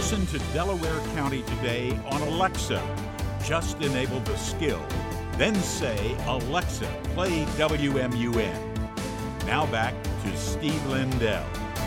Listen to Delaware County Today on Alexa. Just enable the skill, then say, Alexa, play WMUN. Now back to Steve Lindell.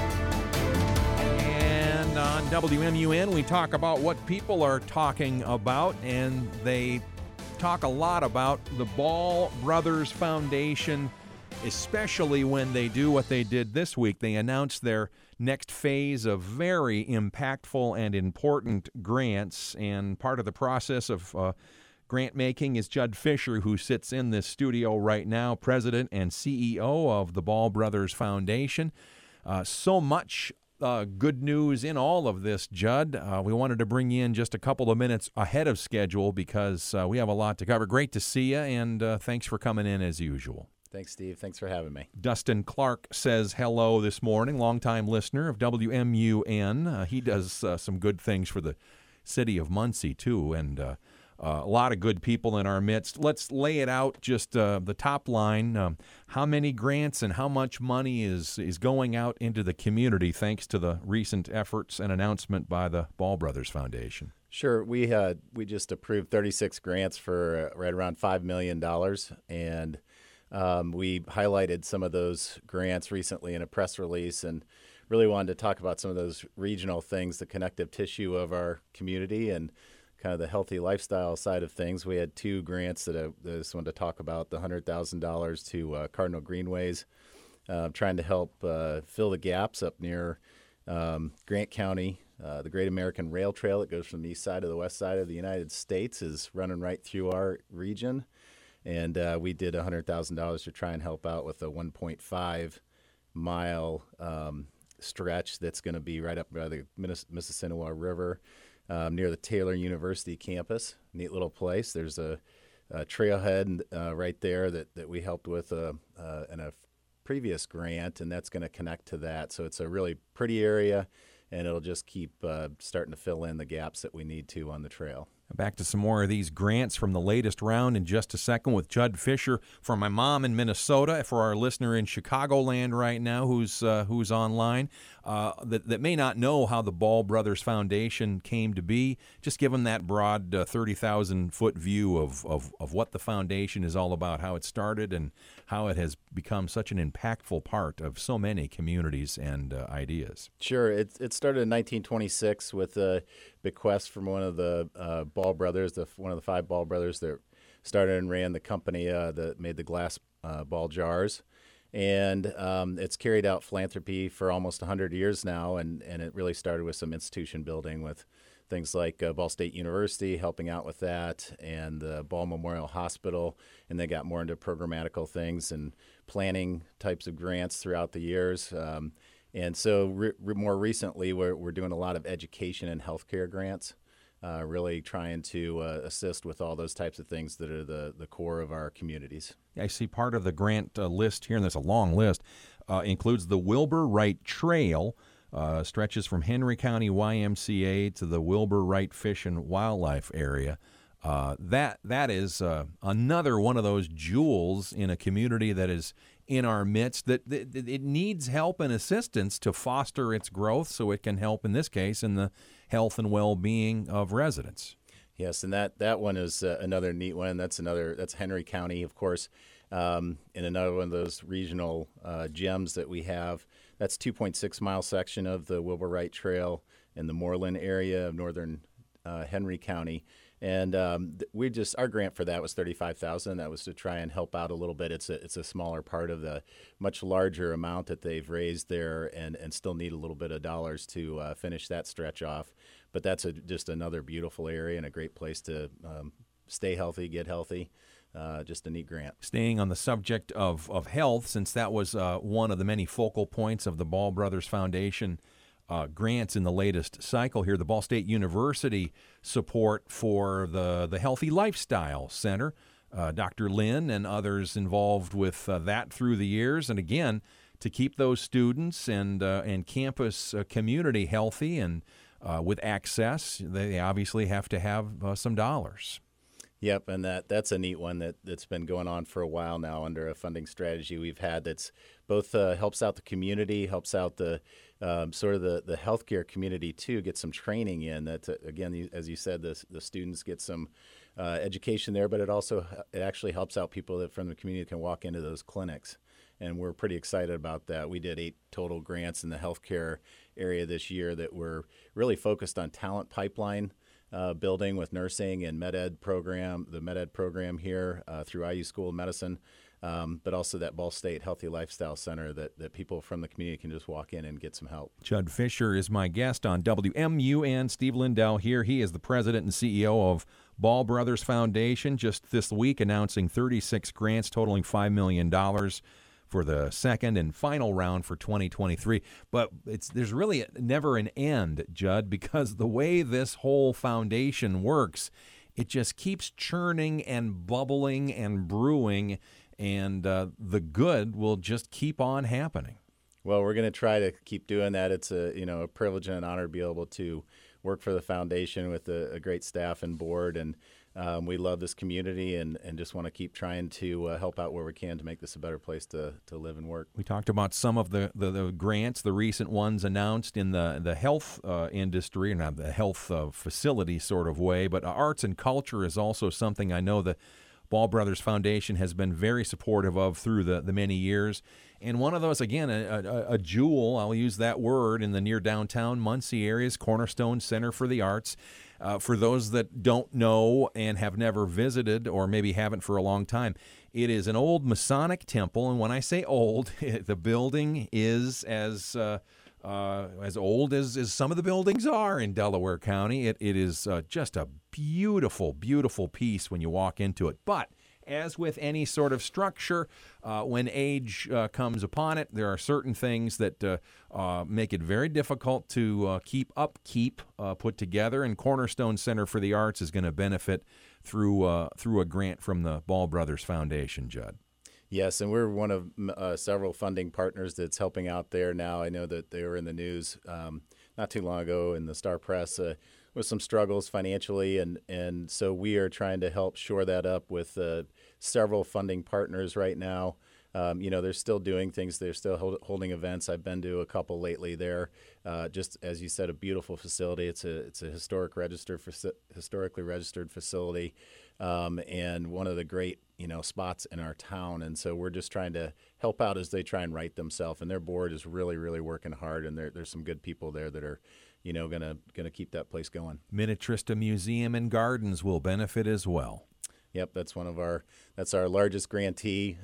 And on WMUN, we talk about what people are talking about, and they talk a lot about the Ball Brothers Foundation, especially when they do what they did this week. They announced their next phase of very impactful and important grants, and part of the process of grant making is Judd Fisher, who sits in this studio right now, president and CEO of the Ball Brothers Foundation. So much good news in all of this, Judd. We wanted to bring you in just a couple of minutes ahead of schedule because we have a lot to cover. Great to see you, and thanks for coming in as usual. Thanks, Steve. Thanks for having me. Dustin Clark says hello this morning, longtime listener of WMUN. He does some good things for the city of Muncie, too, and a lot of good people in our midst. Let's lay it out, just the top line. How many grants and how much money is going out into the community thanks to the recent efforts and announcement by the Ball Brothers Foundation? Sure. We just approved 36 grants for right around $5 million, and we highlighted some of those grants recently in a press release and really wanted to talk about some of those regional things, the connective tissue of our community and kind of the healthy lifestyle side of things. We had two grants that I just wanted to talk about, the $100,000 to Cardinal Greenways, trying to help fill the gaps up near Grant County. The Great American Rail Trail that goes from the east side to the west side of the United States is running right through our region. And we did $100,000 to try and help out with a 1.5-mile stretch that's going to be right up by the Mississinewa River near the Taylor University campus. Neat little place. There's a trailhead right there that we helped with in a previous grant, and that's going to connect to that. So it's a really pretty area, and it'll just keep starting to fill in the gaps that we need to on the trail. Back to some more of these grants from the latest round in just a second with Judd Fisher. For my mom in Minnesota, for our listener in Chicagoland right now who's online, that may not know how the Ball Brothers Foundation came to be, just give them that broad 30,000-foot view of what the foundation is all about, how it started, and how it has become such an impactful part of so many communities and ideas. Sure. It started in 1926 with a bequest from one of the Ball brothers, one of the five Ball brothers that started and ran the company that made the glass ball jars. And it's carried out philanthropy for almost 100 years now, and it really started with some institution building with things like Ball State University helping out with that, and the Ball Memorial Hospital, and they got more into programmatical things and planning types of grants throughout the years. And so more recently, we're doing a lot of education and healthcare grants, really trying to assist with all those types of things that are the core of our communities. I see part of the grant list here, and there's a long list, includes the Wilbur Wright Trail, stretches from Henry County YMCA to the Wilbur Wright Fish and Wildlife Area. That is another one of those jewels in a community that is in our midst that it needs help and assistance to foster its growth so it can help, in this case, in the health and well-being of residents. Yes, and that one is another neat one. That's Henry County, of course, and another one of those regional gems that we have. That's 2.6-mile section of the Wilbur Wright Trail in the Moreland area of northern Henry County. And our grant for that was $35,000. That was to try and help out a little bit. It's a smaller part of the much larger amount that they've raised there, and still need a little bit of dollars to finish that stretch off. But that's just another beautiful area and a great place to stay healthy, get healthy. Just a neat grant. Staying on the subject of health, since that was one of the many focal points of the Ball Brothers Foundation grants in the latest cycle here, the Ball State University support for the Healthy Lifestyle Center. Dr. Lynn and others involved with that through the years, and again, to keep those students and campus community healthy and with access, they obviously have to have some dollars. Yep, and that's a neat one that's been going on for a while now under a funding strategy we've had that's both helps out the community, helps out the sort of the healthcare community too, get some training in that, again, as you said, the students get some education there, but it actually helps out people that from the community that can walk into those clinics. And we're pretty excited about that. We did 8 total grants in the healthcare area this year that were really focused on talent pipeline building with nursing and the med ed program here through IU School of Medicine, but also that Ball State Healthy Lifestyle Center that people from the community can just walk in and get some help. Judd Fisher is my guest on WMUN. Steve Lindell here. He is the president and CEO of Ball Brothers Foundation. Just this week announcing 36 grants totaling $5 million for the second and final round for 2023. But there's really never an end, Judd, because the way this whole foundation works, it just keeps churning and bubbling and brewing, and the good will just keep on happening. Well, we're going to try to keep doing that. It's a privilege and an honor to be able to work for the foundation with a great staff and board, and we love this community and just want to keep trying to help out where we can to make this a better place to live and work. We talked about some of the grants, the recent ones announced in the health industry, or not the health facility sort of way, but arts and culture is also something I know the Ball Brothers Foundation has been very supportive of through the many years. And one of those, again, a jewel, I'll use that word, in the near downtown Muncie area is Cornerstone Center for the Arts. For those that don't know and have never visited, or maybe haven't for a long time, it is an old Masonic temple. And when I say old, the building is as old as some of the buildings are in Delaware County. It is just a beautiful, beautiful piece when you walk into it. But as with any sort of structure, when age comes upon it, there are certain things that make it very difficult to keep upkeep put together. And Cornerstone Center for the Arts is going to benefit through a grant from the Ball Brothers Foundation, Judd. Yes, and we're one of several funding partners that's helping out there now. I know that they were in the news not too long ago in the Star Press with some struggles financially, and so we are trying to help shore that up with several funding partners right now. They're still doing things. They're still holding events. I've been to a couple lately there. Just as you said, a beautiful facility. It's a historically registered facility, and one of the great spots in our town. And so we're just trying to help out as they try and right themselves. And their board is really, really working hard. And there's some good people there that are gonna keep that place going. Minnetrista Museum and Gardens will benefit as well. Yep, that's our largest grantee.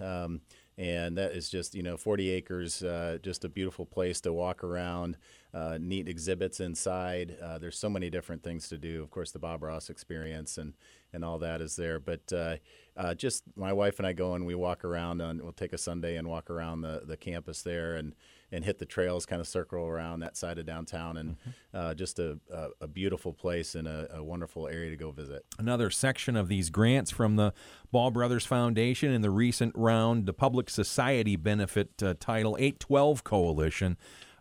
And that is just, 40 acres, just a beautiful place to walk around, neat exhibits inside. There's so many different things to do. Of course, the Bob Ross experience and all that is there. But just my wife and I go and we walk around. We'll take a Sunday and walk around the campus there and hit the trails, kind of circle around that side of downtown. And just a beautiful place and a wonderful area to go visit. Another section of these grants from the Ball Brothers Foundation in the recent round, the Public Society Benefit Title 812 Coalition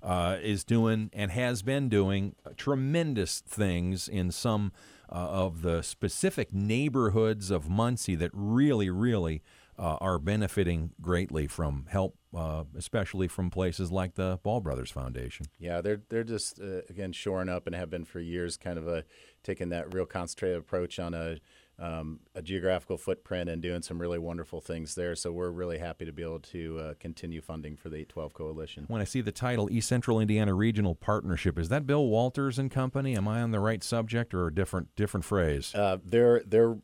is doing and has been doing tremendous things in some of the specific neighborhoods of Muncie that really, really are benefiting greatly from help, especially from places like the Ball Brothers Foundation. Yeah, they're just, again, shoring up and have been for years, kind of taking that real concentrated approach on a geographical footprint and doing some really wonderful things there. So we're really happy to be able to continue funding for the 812 Coalition. When I see the title East Central Indiana Regional Partnership, is that Bill Walters and company? Am I on the right subject or a different phrase? They're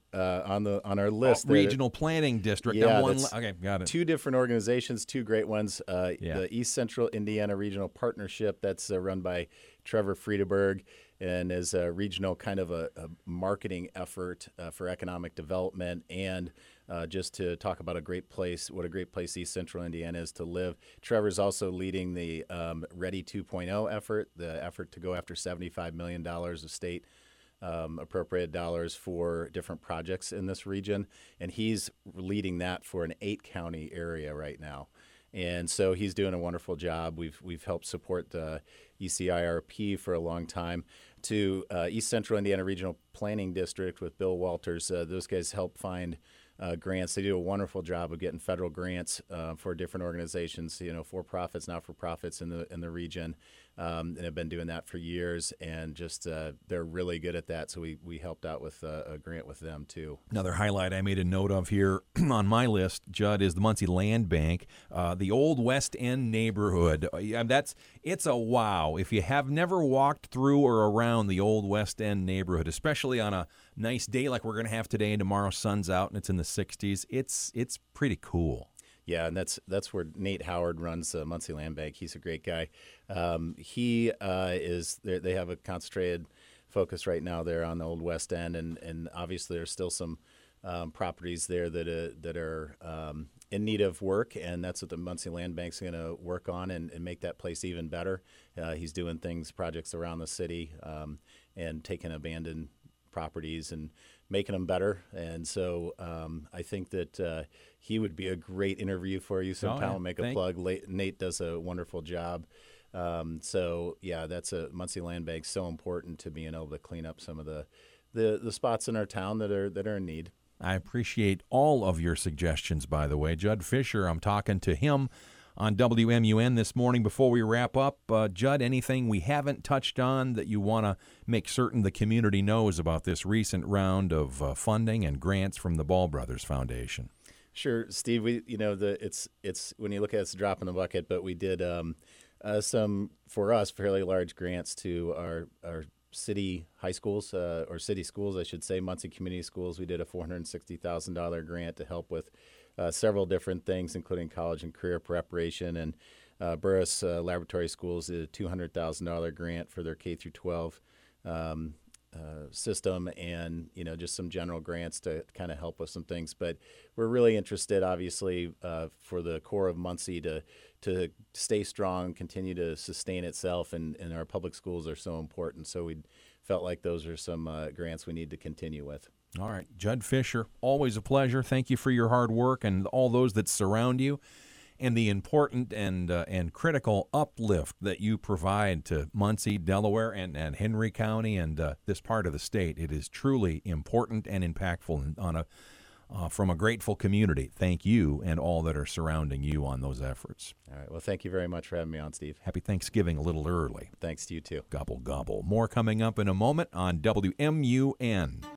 on our list. Regional Planning District. Yeah, okay, got it. 2 different organizations, 2 great ones. The East Central Indiana Regional Partnership, that's run by Trevor Friedeberg, and is a regional kind of a marketing effort for economic development and just to talk about what a great place East Central Indiana is to live. Trevor's also leading the Ready 2.0 effort, the effort to go after $75 million of state appropriated dollars for different projects in this region, and he's leading that for an 8-county area right now. And so he's doing a wonderful job. We've helped support the ECIRP for a long time. To East Central Indiana Regional Planning District with Bill Walters, those guys help find grants. They do a wonderful job of getting federal grants for different organizations, for-profits, not-for-profits in the region, and have been doing that for years. And just they're really good at that. So we helped out with a grant with them too. Another highlight I made a note of here on my list, Judd, is the Muncie Land Bank, the old West End neighborhood. It's a wow. If you have never walked through or around the old West End neighborhood, especially on a nice day like we're going to have today, and tomorrow sun's out and it's in the 60s, it's pretty cool. Yeah, and that's where Nate Howard runs Muncie Land Bank. He's a great guy. He is there. They have a concentrated focus right now there on the old West End, and obviously there's still some properties there that are in need of work, and that's what the Muncie Land Bank's going to work on and make that place even better. He's doing projects around the city, and taking abandoned properties and making them better. And so I think that he would be a great interview for you sometime. I'll make a plug. Nate does a wonderful job. So yeah, that's Muncie Land Bank, so important to being able to clean up some of the spots in our town that are in need. I appreciate all of your suggestions, by the way. Judd Fisher, I'm talking to him on WMUN this morning. Before we wrap up, Judd, anything we haven't touched on that you want to make certain the community knows about this recent round of funding and grants from the Ball Brothers Foundation? Sure, Steve. It's when you look at it, it's a drop in the bucket, but we did some, for us, fairly large grants to our city high schools, or city schools, I should say, Muncie Community Schools. We did a $460,000 grant to help with several different things, including college and career preparation. And Burris Laboratory Schools did a $200,000 grant for their K-12 system, and just some general grants to kind of help with some things. But we're really interested, obviously, for the core of Muncie to stay strong, continue to sustain itself, and our public schools are so important. So we felt like those are some grants we need to continue with. All right. Judd Fisher, always a pleasure. Thank you for your hard work and all those that surround you, and the important and critical uplift that you provide to Muncie, Delaware, and Henry County and this part of the state. It is truly important and impactful from a grateful community. Thank you and all that are surrounding you on those efforts. All right. Well, thank you very much for having me on, Steve. Happy Thanksgiving a little early. Thanks to you, too. Gobble, gobble. More coming up in a moment on WMUN.